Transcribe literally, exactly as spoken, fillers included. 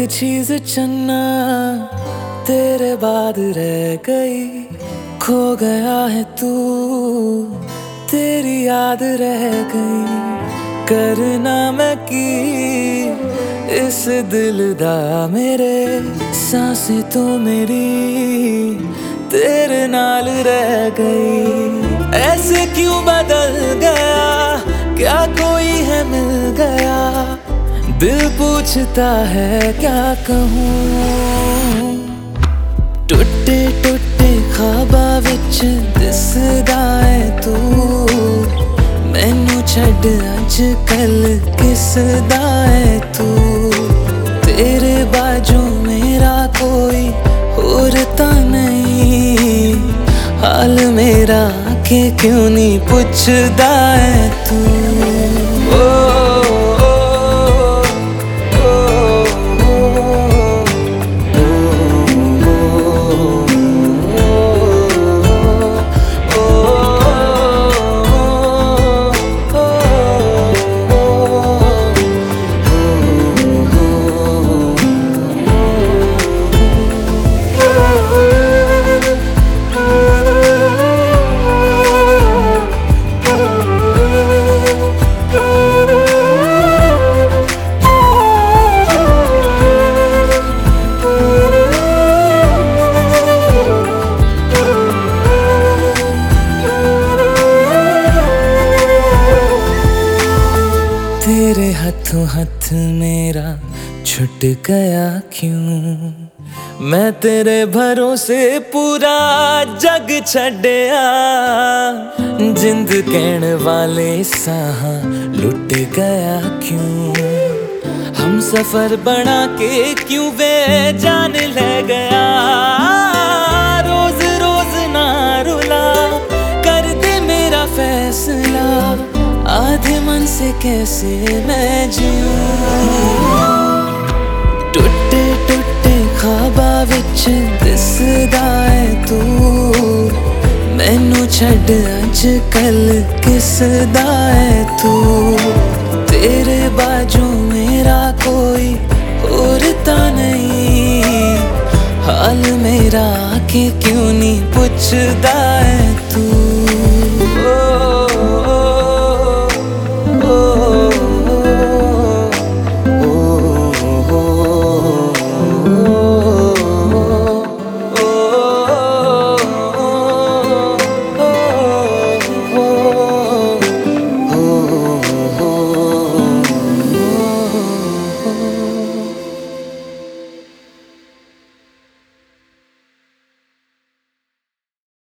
चीज चन्ना तेरे बाद रह गई, खो गया है तू तेरी याद रह गई। करना मैं की इस दिल दा मेरे सांसें तो मेरी तेरे नाल रह गई। ऐसे क्यों बदल गया, क्या कोई है मिल गया, दिल पूछता है क्या कहूँ। टुटे टुटे ख्वाबा विच दिसदा है तू, मैनू छड्ड अज कल किसदा है तू। तेरे बाजू मेरा कोई होर तां नहीं, हाल मेरा के क्यों नहीं पुछदा है तू। ओ तेरे हाथों हाथ मेरा छुट गया क्यों, मैं तेरे भरोसे पूरा जग छड्या। जिंद कहण वाले साह लुट गया क्यों, हम सफर बना के क्यों वे जान ले गया। रोज रोज ना रुला कर दे मेरा फैसला, आधे मन से कैसे मैं जीऊं। टुटे टुटे ख्वाबा विच दिसदा है तू, मैनू छड्ड अज कल किसदा है तू। तेरे बाजू मेरा कोई होर तां नहीं, हाल मेरा के क्यों नहीं पुछदा है